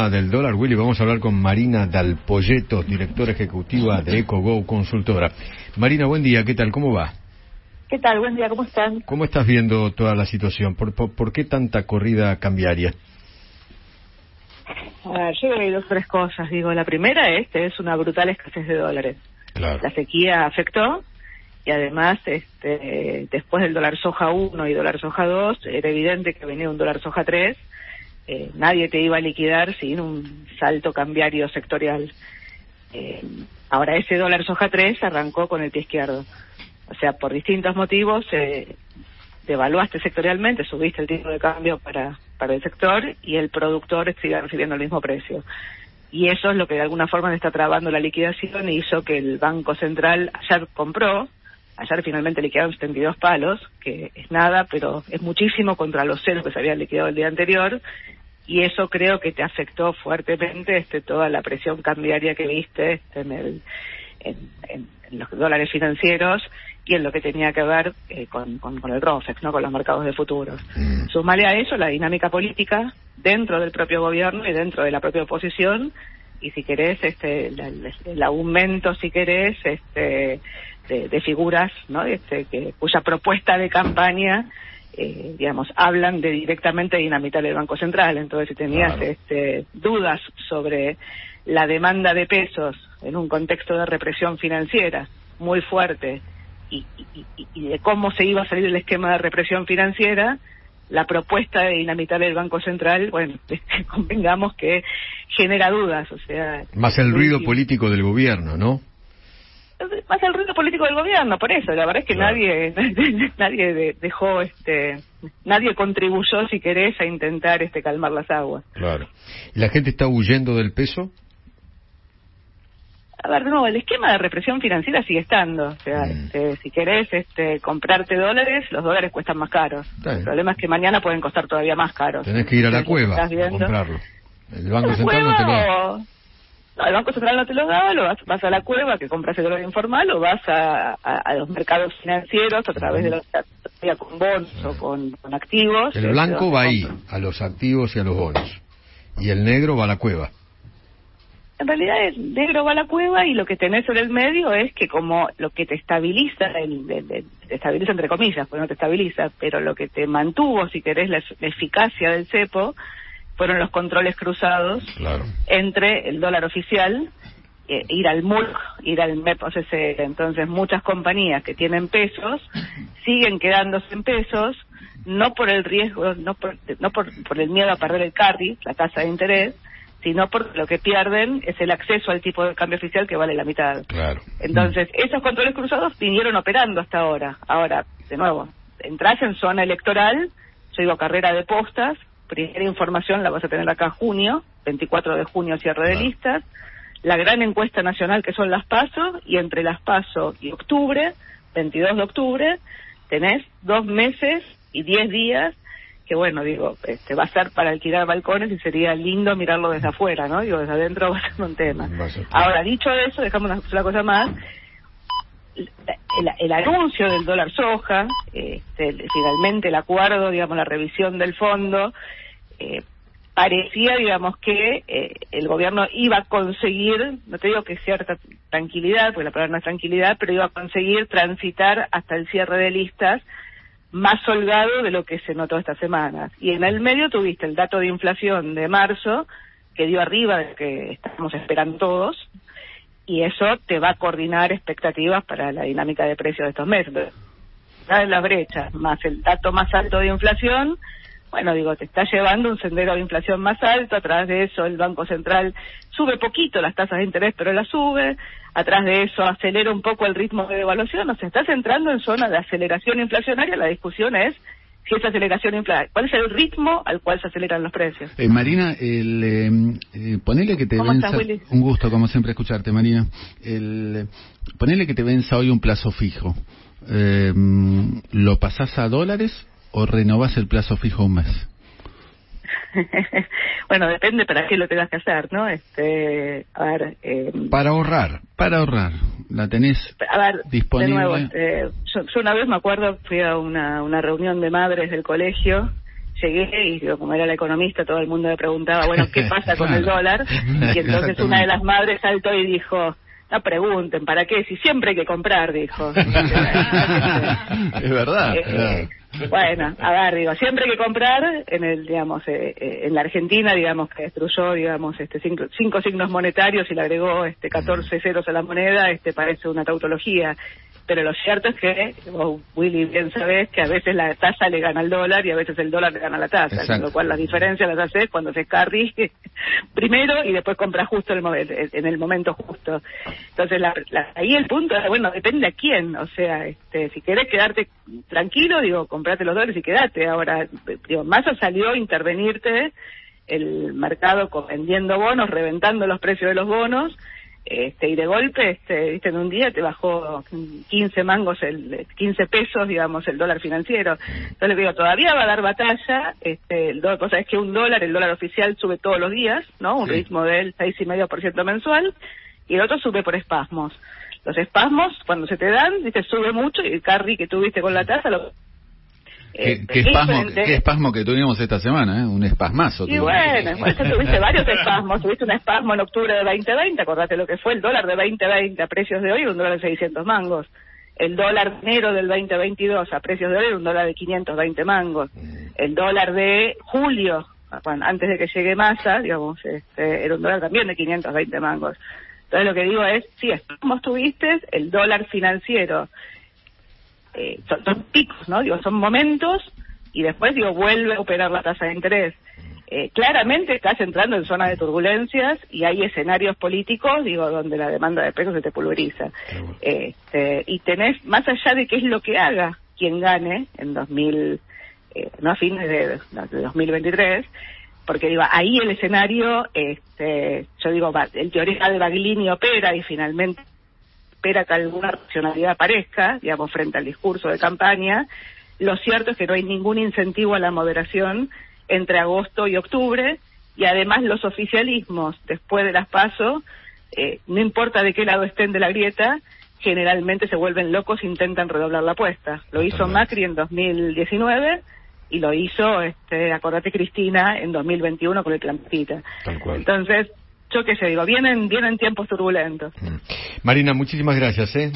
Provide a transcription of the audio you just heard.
tema del dólar, Willy, vamos a hablar con Marina Dal Poyetto, directora ejecutiva de EcoGo Consultora. Marina, buen día, ¿qué tal? ¿Cómo va? ¿Qué tal? Buen día, ¿cómo están? ¿Cómo estás viendo toda la situación? ¿Por qué tanta corrida cambiaria? A ver, yo veo dos o tres cosas. Digo, la primera es una brutal escasez de dólares. Claro. La sequía afectó y además después del dólar soja 1 y dólar soja 2 era evidente que venía un dólar soja 3. Nadie te iba a liquidar sin un salto cambiario sectorial. Ahora ese dólar soja 3 arrancó con el pie izquierdo. O sea, por distintos motivos devaluaste sectorialmente, subiste el tipo de cambio para el sector y el productor sigue recibiendo el mismo precio. Y eso es lo que de alguna forma le está trabando la liquidación y hizo que el Banco Central ayer finalmente liquidaron 72 palos, que es nada, pero es muchísimo contra los ceros que se habían liquidado el día anterior, y eso creo que te afectó fuertemente toda la presión cambiaria que viste en los dólares financieros y en lo que tenía que ver con el ROFEX, ¿no? Con los mercados de futuros. Sumale a eso la dinámica política dentro del propio gobierno y dentro de la propia oposición, y si querés el aumento, si querés, de figuras, ¿no? Cuya propuesta de campaña hablan de directamente dinamitar el Banco Central. Entonces, si tenías dudas sobre la demanda de pesos en un contexto de represión financiera muy fuerte y de cómo se iba a salir el esquema de represión financiera, la propuesta de dinamitar el Banco Central, bueno, convengamos que genera dudas, o sea... Más el ruido político del gobierno, ¿no? Más el ruido político del gobierno, por eso, la verdad es que claro. nadie dejó, nadie contribuyó, si querés, a intentar calmar las aguas. Claro. ¿Y la gente está huyendo del peso? A ver, no, el esquema de represión financiera sigue estando. O sea, si querés comprarte dólares, los dólares cuestan más caros. El problema es que mañana pueden costar todavía más caros. Tenés que ir a la cueva a comprarlo. El Banco Central no te lo da. No, el Banco Central no te lo da, vas a la cueva que compras el dólar informal o vas a los mercados financieros a través de con bonos o con activos. El blanco va ahí, a los activos y a los bonos. Y el negro va a la cueva. En realidad el negro va a la cueva y lo que tenés sobre el medio es que como lo que te estabiliza, te estabiliza entre comillas, pues no te estabiliza, pero lo que te mantuvo, si querés, la eficacia del cepo, fueron los controles cruzados entre el dólar oficial, ir al MULC, ir al MEP OCC. Entonces muchas compañías que tienen pesos siguen quedándose en pesos, no por el riesgo, no por el miedo a perder el carry, la tasa de interés, sino porque lo que pierden es el acceso al tipo de cambio oficial que vale la mitad. Claro. Entonces, esos controles cruzados vinieron operando hasta ahora. Ahora, de nuevo, entras en zona electoral, yo digo carrera de postas, primera información la vas a tener acá junio, 24 de junio cierre de listas, la gran encuesta nacional que son las PASO, y entre las PASO y octubre, 22 de octubre, tenés 2 meses y 10 días que bueno, digo, va a ser para alquilar balcones y sería lindo mirarlo desde afuera, ¿no? Digo, desde adentro va a ser un tema. Ahora, dicho eso, dejamos una cosa más. El anuncio del dólar soja, finalmente el acuerdo, digamos, la revisión del fondo, parecía, digamos, que el gobierno iba a conseguir, no te digo que cierta tranquilidad, porque la palabra no es tranquilidad, pero iba a conseguir transitar hasta el cierre de listas más holgado de lo que se notó esta semana. Y en el medio tuviste el dato de inflación de marzo, que dio arriba de lo que estamos esperando todos, y eso te va a coordinar expectativas para la dinámica de precios de estos meses. Las brechas, más el dato más alto de inflación, bueno, digo, te está llevando un sendero de inflación más alto. A través de eso el Banco Central sube poquito las tasas de interés, pero las sube. Atrás de eso acelera un poco el ritmo de devaluación. O sea, estás entrando en zona de aceleración inflacionaria. La discusión es si esa aceleración ¿cuál es el ritmo al cual se aceleran los precios? Marina, ponele que te venza... ¿Estás, Willy? Un gusto, como siempre, escucharte, Marina. Ponele que te venza hoy un plazo fijo. ¿Lo pasás a dólares o renovás el plazo fijo un mes? Bueno, depende para qué lo tengas que hacer, ¿no? A ver... Para ahorrar. ¿La tenés disponible? De nuevo, yo una vez me acuerdo, fui a una reunión de madres del colegio, llegué y digo, como era la economista, todo el mundo me preguntaba, bueno, ¿qué pasa con el dólar? Y entonces una de las madres saltó y dijo, no pregunten, ¿para qué? Si siempre hay que comprar, dijo. Es verdad. Bueno, a ver, digo, siempre hay que comprar en en la Argentina, digamos, que destruyó, digamos, cinco signos monetarios y le agregó 14 ceros a la moneda, parece una tautología. Pero lo cierto es que, vos, Willy, bien sabés que a veces la tasa le gana al dólar y a veces el dólar le gana a la tasa. Con lo cual la diferencia las haces cuando se carry primero y después compras justo en el momento justo. Entonces, ahí el punto es, bueno, depende a quién. O sea, si querés quedarte tranquilo, digo, comprate los dólares y quedate. Ahora, digo, Massa salió a intervenirte el mercado vendiendo bonos, reventando los precios de los bonos, y de golpe, viste, en un día te bajó 15 mangos, 15 pesos, digamos, el dólar financiero. Entonces le digo, todavía va a dar batalla, vos sabés que el dólar oficial sube todos los días, ¿no? Un ritmo del 6,5% mensual, y el otro sube por espasmos. Los espasmos, cuando se te dan, viste, sube mucho, y el carry que tuviste con la tasa, ¿Qué espasmo que tuvimos esta semana, un espasmazo. Y bueno, tuviste varios espasmos. Tuviste un espasmo en octubre de 2020, acordate lo que fue el dólar de 2020 a precios de hoy, un dólar de 600 mangos. El dólar enero del 2022 a precios de hoy, un dólar de 520 mangos. El dólar de julio, antes de que llegue Massa, digamos, era un dólar también de 520 mangos. Entonces lo que digo es, sí, espasmos tuviste, el dólar financiero, son picos, ¿no? Digo, son momentos y después, digo, vuelve a operar la tasa de interés. Claramente estás entrando en zona de turbulencias y hay escenarios políticos, digo, donde la demanda de pesos se te pulveriza. Y tenés, más allá de qué es lo que haga quien gane en no a fines de 2023, porque digo, ahí el escenario, yo digo, el teorema de Baglini opera y finalmente espera que alguna racionalidad aparezca, digamos, frente al discurso de campaña. Lo cierto es que no hay ningún incentivo a la moderación entre agosto y octubre, y además los oficialismos, después de las PASO, no importa de qué lado estén de la grieta, generalmente se vuelven locos e intentan redoblar la apuesta. Lo hizo Macri en 2019 y lo hizo, acordate, Cristina, en 2021 con el Clampita. Entonces, yo qué sé, digo, vienen tiempos turbulentos. Marina, muchísimas gracias,